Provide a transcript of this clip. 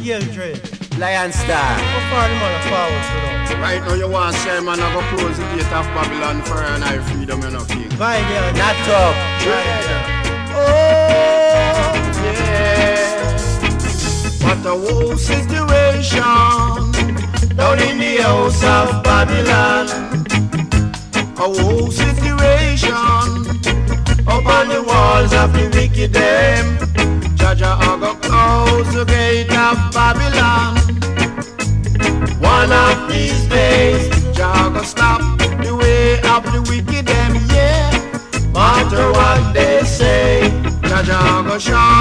Children. Lion Star. How far the man forward to now? Right now you want to say man I go close the gate of Babylon for an eye freedom you know king. Violent. Not up. Oh yeah. What a whole situation down in the house of Babylon. A whole situation up on the walls of the wicked them. Jaja I go close the gate of Babylon. One of these days, Jah go stop the way of the wicked them, yeah. Matter what they say, Jah go show